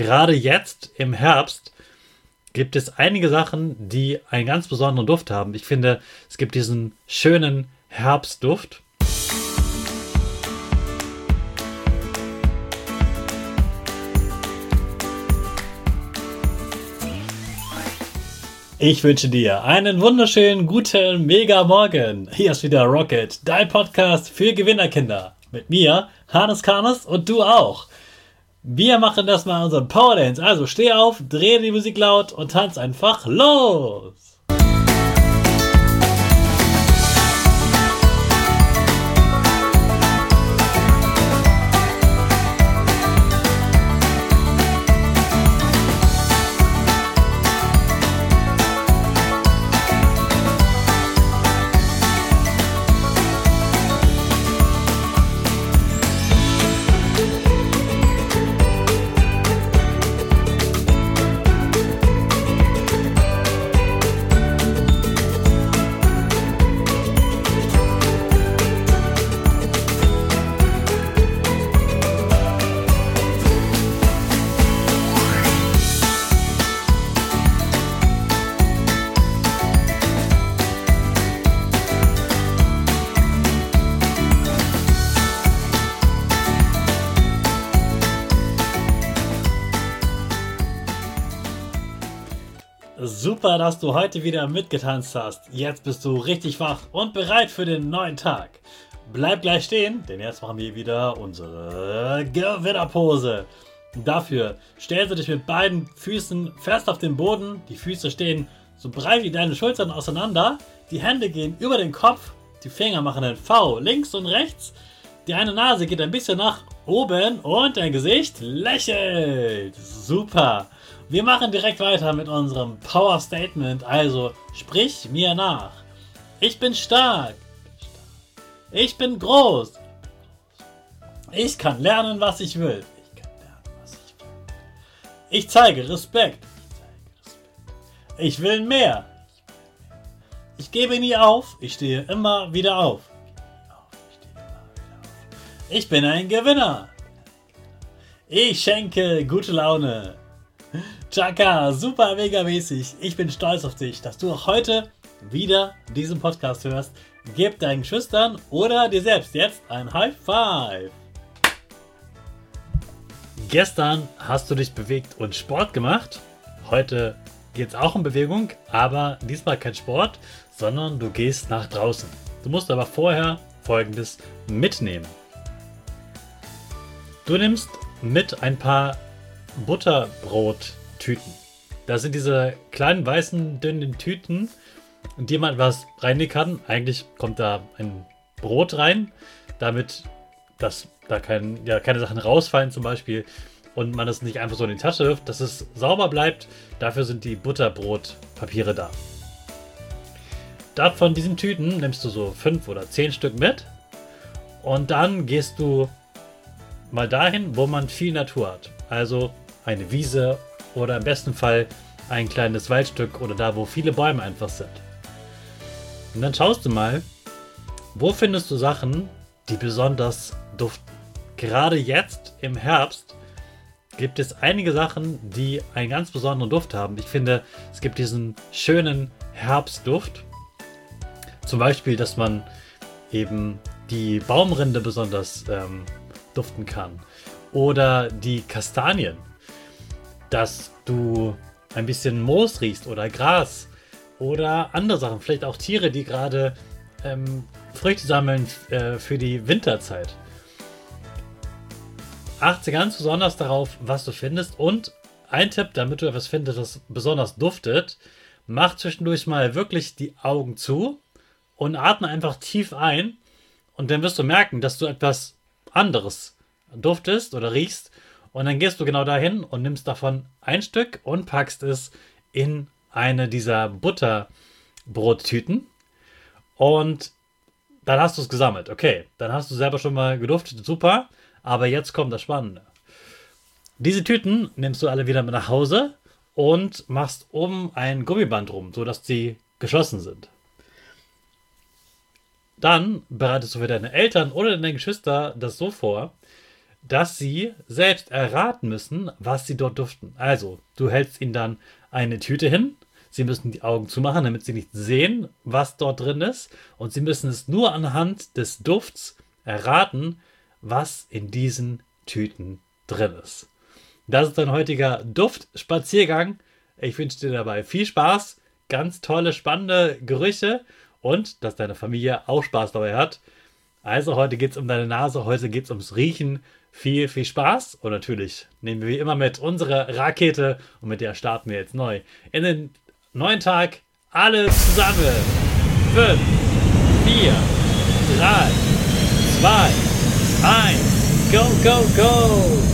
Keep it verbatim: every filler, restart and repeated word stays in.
gerade jetzt im Herbst gibt es einige Sachen, die einen ganz besonderen Duft haben. Ich finde, es gibt diesen schönen Herbstduft. Ich wünsche dir einen wunderschönen, guten, mega Morgen. Hier ist wieder Rocket, dein Podcast für Gewinnerkinder. Mit mir, Hannes Karnes, und du auch. Wir machen das mal unseren Power Dance. Also steh auf, dreh die Musik laut und tanz einfach los. Super, dass du heute wieder mitgetanzt hast. Jetzt bist du richtig wach und bereit für den neuen Tag. Bleib gleich stehen, denn jetzt machen wir wieder unsere Gewinnerpose. Dafür stellst du dich mit beiden Füßen fest auf den Boden. Die Füße stehen so breit wie deine Schultern auseinander. Die Hände gehen über den Kopf. Die Finger machen ein V links und rechts. Die eine Nase geht ein bisschen nach oben und dein Gesicht lächelt. Super. Wir machen direkt weiter mit unserem Power Statement, also sprich mir nach. Ich bin stark. Ich bin groß. Ich kann lernen, was ich will. Ich kann lernen, was ich will. Ich zeige Respekt. Ich will mehr. Ich gebe nie auf. Ich stehe immer wieder auf. Ich bin ein Gewinner. Ich schenke gute Laune. Chaka, super mega mäßig. Ich bin stolz auf dich, dass du auch heute wieder diesen Podcast hörst. Gib deinen Geschwistern oder dir selbst jetzt ein High Five. Gestern hast du dich bewegt und Sport gemacht. Heute geht es auch um Bewegung, aber diesmal kein Sport, sondern du gehst nach draußen. Du musst aber vorher Folgendes mitnehmen. Du nimmst mit ein paar Butterbrottüten. Das sind diese kleinen, weißen, dünnen Tüten, in die man was reinlegen kann. Eigentlich kommt da ein Brot rein, damit dass da kein, ja, keine Sachen rausfallen zum Beispiel und man es nicht einfach so in die Tasche wirft, dass es sauber bleibt. Dafür sind die Butterbrotpapiere da. Davon diesen Tüten nimmst du so fünf oder zehn Stück mit und dann gehst du mal dahin, wo man viel Natur hat. Also eine Wiese oder im besten Fall ein kleines Waldstück oder da, wo viele Bäume einfach sind. Und dann schaust du mal, wo findest du Sachen, die besonders duften. Gerade jetzt im Herbst gibt es einige Sachen, die einen ganz besonderen Duft haben. Ich finde, es gibt diesen schönen Herbstduft. Zum Beispiel, dass man eben die Baumrinde besonders ähm, duften kann. Oder die Kastanien, dass du ein bisschen Moos riechst oder Gras oder andere Sachen, vielleicht auch Tiere, die gerade ähm, Früchte sammeln äh, für die Winterzeit. Achte ganz besonders darauf, was du findest, und ein Tipp, damit du etwas findest, das besonders duftet: mach zwischendurch mal wirklich die Augen zu und atme einfach tief ein und dann wirst du merken, dass du etwas anderes duftest oder riechst, und dann gehst du genau dahin und nimmst davon ein Stück und packst es in eine dieser Butterbrottüten und dann hast du es gesammelt. Okay, dann hast du selber schon mal geduftet, super, aber jetzt kommt das Spannende. Diese Tüten nimmst du alle wieder mit nach Hause und machst um ein Gummiband rum, sodass sie geschlossen sind. Dann bereitest du für deine Eltern oder deine Geschwister das so vor, dass sie selbst erraten müssen, was sie dort duften. Also, du hältst ihnen dann eine Tüte hin. Sie müssen die Augen zumachen, damit sie nicht sehen, was dort drin ist. Und sie müssen es nur anhand des Dufts erraten, was in diesen Tüten drin ist. Das ist dein heutiger Duftspaziergang. Ich wünsche dir dabei viel Spaß, ganz tolle, spannende Gerüche und dass deine Familie auch Spaß dabei hat. Also heute geht es um deine Nase, heute geht es ums Riechen. Viel, viel Spaß und natürlich nehmen wir wie immer mit unsere Rakete und mit der starten wir jetzt neu in den neuen Tag. Alle zusammen. fünf, vier, drei, zwei, eins. Go, go, go!